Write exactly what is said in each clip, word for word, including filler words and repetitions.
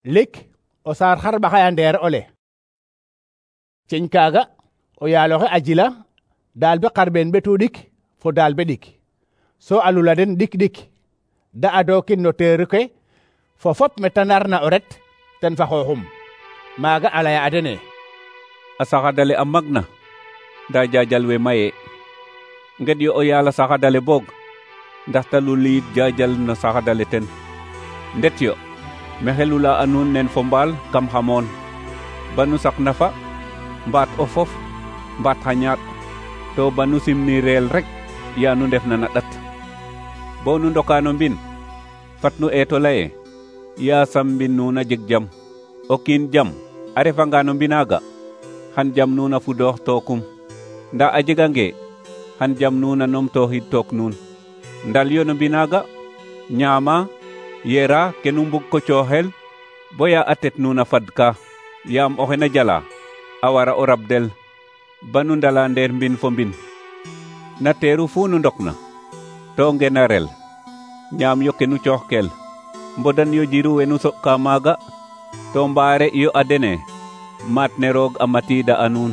lik o sar har baxaya ndeer ole ciñ kaaga o yaaloxe a jila daal be xarɓeen ɓetu ɗik fo daal be ɗik so alula den ɗik ɗik da adokin no teeru ke fo fop meta narna o ret ten fa xooxum maaga a laya adene a saxadale a magna nda jaajal we maye nged yo o yaala saxadale boog ndax ta luliit jaajal no saxadale ten ndet yo maxey lula a nuun nen fo mbaal kam xamoon banu saqna fa mbaat o fof mbaat xa ñaaɗ to banu simni reel rek ya nu ndefna na ɗat bo nu ndoka no mbin fat nu eeto laye yaasam mbin nuun a jeg jam o kiin jam a refanga no mbinaaga xan jam nuun a fudoox tookum nda a jegange xan jam nuun a numtooxid took nuun ndal yo no mbinaaga ñaama yera ke nu mbug ko cooxel boya a tet nuun a fadka yaam oxe na jala a wara o rabdel banu ndala ndeer mbin fo mbin na teeru fu nu ndokna to ngena rel ñaam yo ke nu cooxkel mbodan yo jiru we nu soɓka maaga to mbaare yo adene maat ne roog a matiida a nuun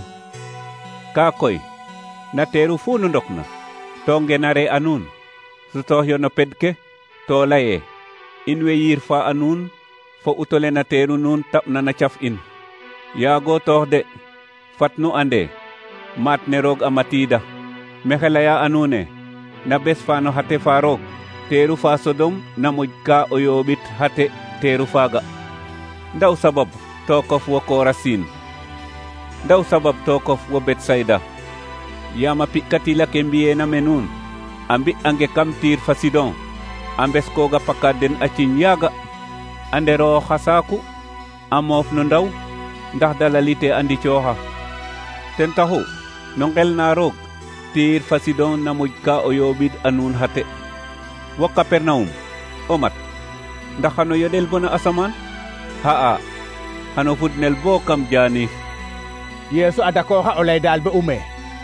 kaa koy na teeru fu nu ndokna to ngenare a nuun sutoox yo no ped ke to laye in we yiir fa a nuun fo utole na teeru nuun taɓna na caf in yaago toox de fat nu ande maat ne roog a matiida mexe laya a nuune na bes fa no xate fa roog teeru fa Sodom na moƴ ka o yooɓit xate teeru faaga ndaw sabab tookof wo Korasin ndaw sabab tookof wo Betsayda yaam a pi'katila ke mbiyeena me nuun a mbi'ange kam tiir fa Sidon a mbeskooga pakad den a ciñ yaaga a nderoox xa saaku a moof no ndaw ndax dalalite a ndicooxa ten taxu no ngel na roog tiir fa Sidon na moƴ ka o yooɓid a nuun xate wo Kapernawum o mat ndax xano yoɗel bona asamaan xa'a xano fudnel bo kam jaaniif Yeesu a dakooxa o lay daal be ume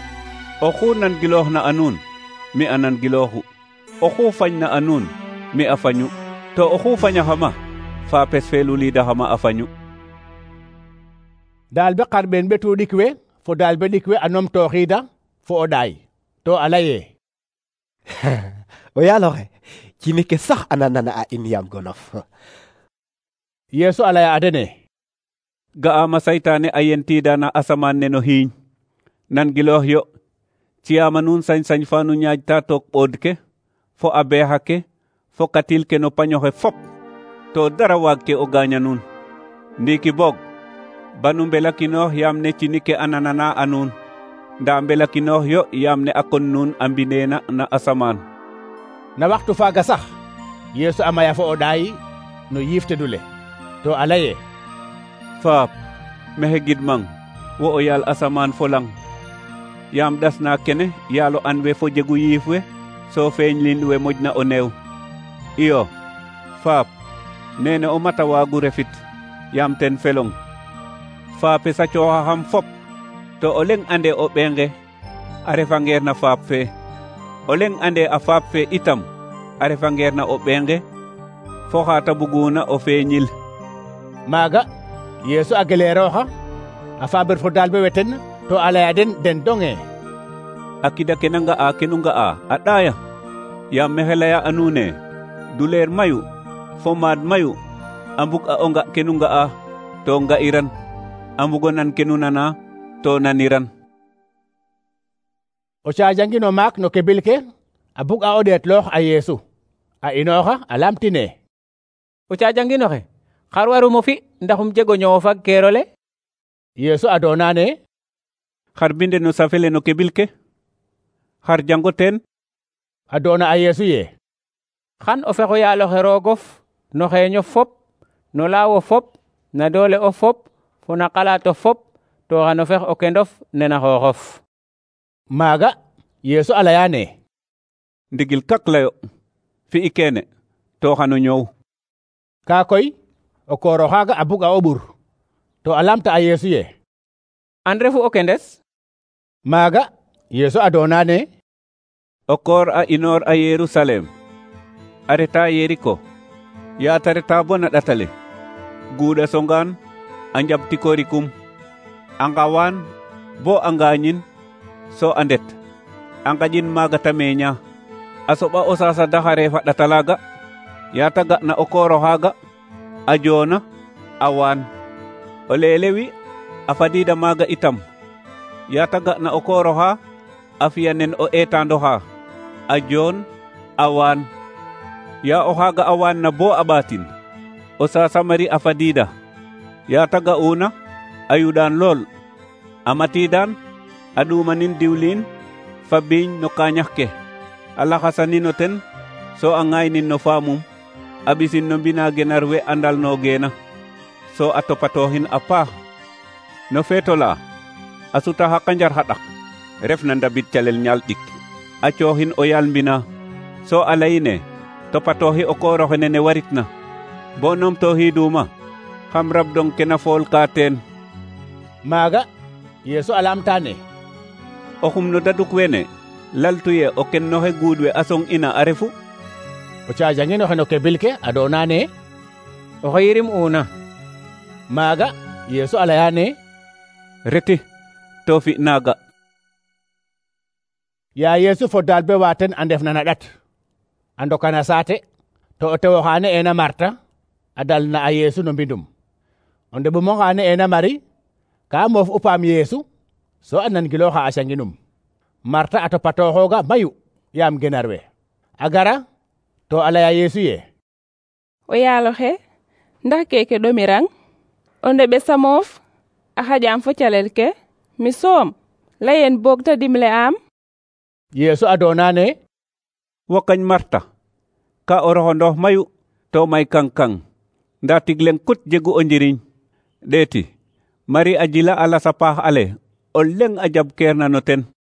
oxu nan giloox na a nuun mi a nan gilooxu oxu fañ na a nuun mi a fañu to oxu fañaxama faapes fe luliidaxama a fañu daal be xarɓeen ɓetu ɗik we fo daal be ɗik we a numtooxiida fo o ɗaay to a laye o yaaloxe cini ke sax a nanana a in yaam gonof Yeesu a laya adene ga'aama saytaane a yentiida na asamaan ne no xiiñ nan giloox yo ciyaama nuun sañ-sañ fa nu ñaajta took ɓood ke fo a beexa ke fo katil ke no pañoxe fop to dara waag ke o gaaña nuun ndiiki boog banu mbelakinoox yaam ne cini ke a nanana a nuun nda mbelakinoox yo yaam ne a kon nuun a mbineena na asamaan na waxtu faaga sax Yeesu a maya fo o ɗaay no yiiftedule to a laye faap mexe gidmang wo o yaal asamaan fo lang yaam ɗasna kene yaalo an we fo jegu yiif we so feeñ lin we moƴna o neew iyo faap nene o mata waagu refit yaam ten felong faapes a cooxaxam fop to o leŋ ande o ɓeenge a refangeer na faap fe o leŋ ande a faap fe itam a refangeer na o ɓeenge fo xa ta buguna o feeñil maaga Yeesu a geleerooxa a faaber fo daal be weten to a laya den den donge a kida ke na nga'a ke nu nga'a a ɗaaya yaam mexe laya a nuune duleer mayu fo maad mayu a mbug a o nga ke nu nga'a to nga'iran a mbugo nan ke nu nana to naniran o caajangino maak no kebil ke a bug a o ɗeetloox a Yeesu a inooxa a lamtine o caajanginoxe xar warumo fi ndaxum jego ñoow fag keerole Yeesu a doonane xar binde no safele no kebil ke xar jango teen a doona a Yeesu ye xan o fexo yaaloxe roogof no xeeño fop no laawo fop na doole o fop fo na xalaato fop to xano fex o kendof nena xooxof maaga Yeesu a layane ndigil kak layo fi'i keene to xano ñoow kaa koy o koor oxaaga a bug a o ɓur to a lamta a Yeesu ye an refu o kendes maaga Yeesu a doonane o koor a inoor a Yerusalem a reta Yeriko yaa ta reta bo na ɗatale guuɗa songaan a njab tikorikum a ngawaan bo a ngaañin so a ndet a ngaƴin maaga ta meeña a soɓa o saasa daxare fa ɗatalaaga yaata ga'na o koor oxaaga a joona a waan o leelewi a fadiida maaga itam yaata ga'na o koor oxa a fiya nen o eetaand oxa a joon a waan yaa oxaaga a waan na bo a ɓaatin o saasa mari a fadiida yaata ga'uuna a yuɗaan lool a matiidaan a ɗuumanin diwliin fa biiñ no kaañax ke a laxasanin o ten so a ŋaaynin no faamum a ɓisin no mbina genar we a ndalnoogeena so a topatooxin a paax no feeto la a suta xa qanjar xa ɗak ref na ndabid calel ñaal ɗik a cooxin o yaal mbina so a layine topatooxi o koor oxene ne waritna bo numtooxiiduma xam rabdong ke na fool ka teen maaga Yeesu a lamtaane oxum no daduk wene laltuye o kennoxe guud we a song ina a refu o caajangin oxe no kebil ke a doonane oxe yirim una maaga Yeesu a layaane reti to fi naaga yaa Yeesu fo daalbe wa ten a ndef na na ɗat a ndokana saate to o tew oxaane ena Marta a dalna a Yeesu no mbindum o ndeɓum oxaane ena Mari ka moof u paam Yeesu so a nangilooxa a canginum Marta a topatooxooga mayu yaam genar we a gara to a laya Yeesu ye o yaaloxe ndax keke ɗomirang o ndeɓesa moof a xaƴaam fo calel ke mi soom layen boog ta dimle am Yeesu a doonane wokañ Marta ka o roxondoox mayu to may kang-kang nda tigleng kut jegu o njiriñ ɗeeti Mari a jila a lasa paax ale o leŋ a jab keerna no ten